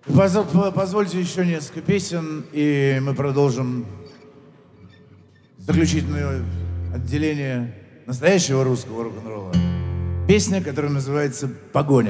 Позвольте еще несколько песен, и мы продолжим заключительное отделение настоящего русского рок-н-ролла. Песня, которая называется «Погоня».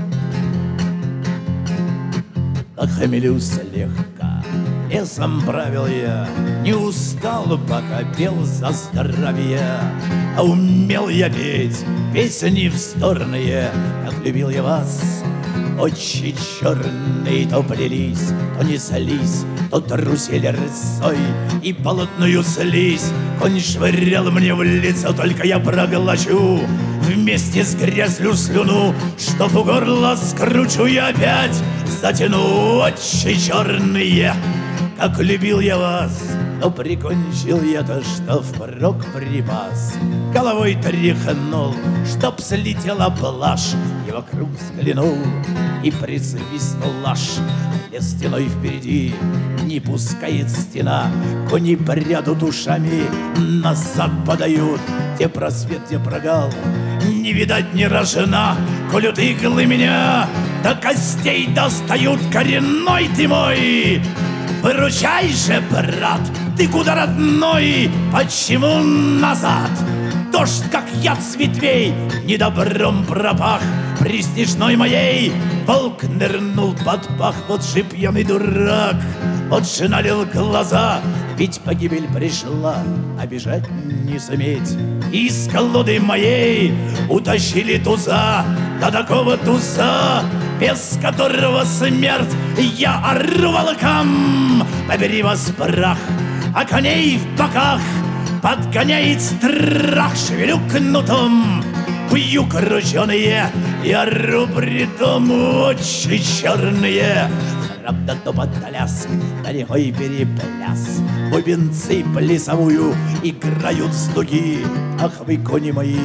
Нахмелюсь слегка, лесом правил я, не устал, пока пел за здоровье. А умел я петь песни вздорные, как любил я вас. Очи черные то плелись, то неслись, то трусили рысой и полотную слизь. Конь швырял мне в лицо, только я проглочу вместе с грязью слюну, что в горло скручу и опять затяну. Очи черные, как любил я вас, но прикончил я то, что впрок припас. Головой тряхнул, чтоб слетела блажь, и вокруг взглянул, и присвистнул аж. Лес стеной впереди не пускает стена, кони прядут ушами, назад подают, где просвет, где прогал, не видать ни рожна. Колют иглы меня, до костей достают, коренной ты мой. Выручай же, брат, ты куда, родной? Почему назад? Дождь, как яд с ветвей, недобром пропах. При снежной моей волк нырнул под пах. Вот же пьяный дурак, вот же налил глаза, ведь погибель пришла, а бежать не суметь. Из колоды моей утащили туза, да такого туза, без которого смерть. Я ору волкам: побери вас прах, а коней в боках подгоняет страх. Шевелю кнутом, бью крученые, и ору притом: очи черные. Правда, то подляск, далекой перепляс, бубенцы плясовую играют с дуги. Ах вы, кони мои,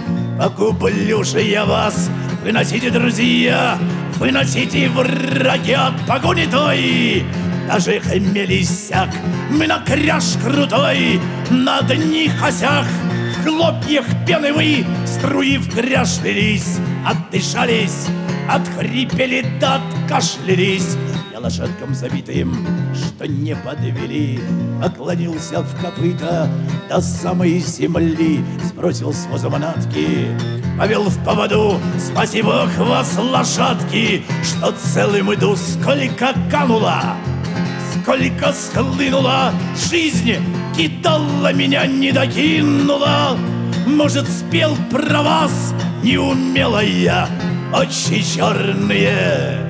покуплю же я вас. Выносите, друзья, выносите, враги, от погони той. Даже хмель иссяк, мы на кряж крутой, на одних осях, в хлопьях пены вы, струи в кряж лились, отдышались, отхрипели да откашлялись. Я лошадкам забитым, что не подвели, поклонился в копыта до самой земли, сбросил с воза манатки, повел в поводу. Спаси Бог вас, лошадки, что целым иду. Сколько канула, сколько схлынула, жизнь кидала, меня не докинула. Может, спел про вас неумелая, очи черные,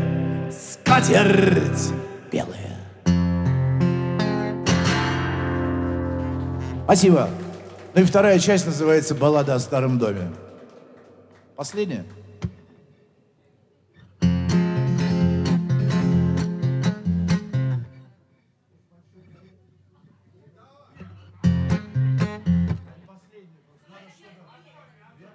скатерть белая. Спасибо. Ну и вторая часть называется «Баллада о старом доме». Последняя?